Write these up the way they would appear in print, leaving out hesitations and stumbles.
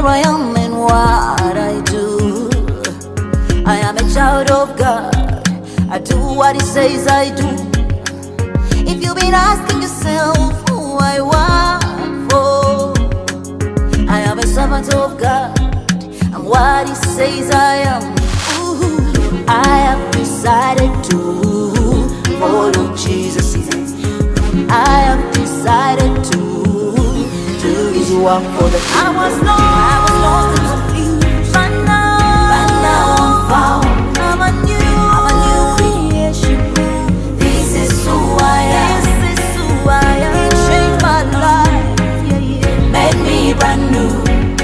where I am and what I do. I am a child of God. I do what He says I do. If you've been asking yourself who I work for, I am a servant of God. I'm what He says I am. Ooh, I have decided to follow Jesus. I have decided to do His work for the I was lost and confused, but now I'm found. I'm a new creation. This is who I am. He changed my life, made me brand new.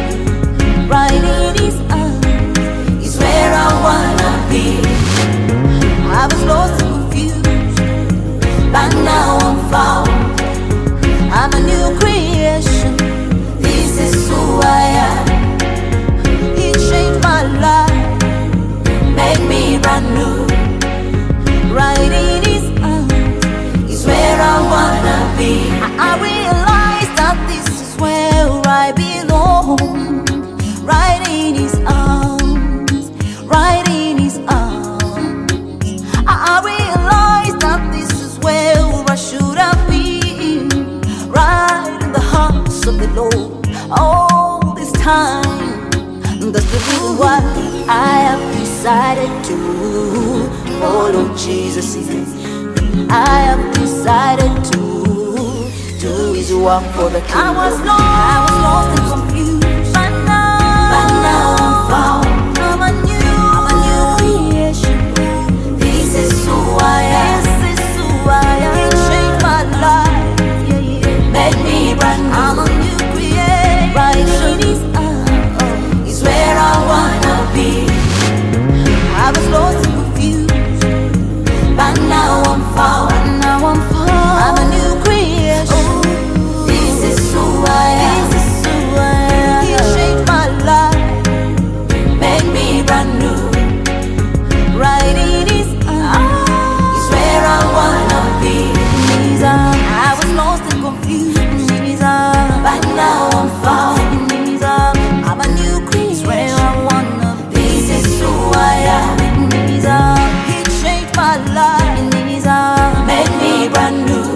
Right in His arms is where I wanna be. I was lost and confused, but now I'm found. I'm a new creation. This is who I am. He changed my life, made me brand new. Right in His arms is where I wanna be. I realize that this is where I belong. Right in His arms, right in His arms. I realize that this is where I should have been. Right in the hearts of the Lord all this time. That's the reason why I have decided to follow Jesus. I have decided to do His work for the kingdom. I was lost and confused, but now I'm found. I'm a new creation. This is who I am. He changed my life, made me brand new. I'm a new creation. Right in His arms is where I wanna be. I was lost and confused, but now I'm found. I'm a new creation. This is who I am. He changed my life, made me brand new. Right in His arms is where I wanna be. I was lost and confused, but now I'm found. I'm a new creation. Where I wanna be. This is who I am. He changed my life, made me brand new.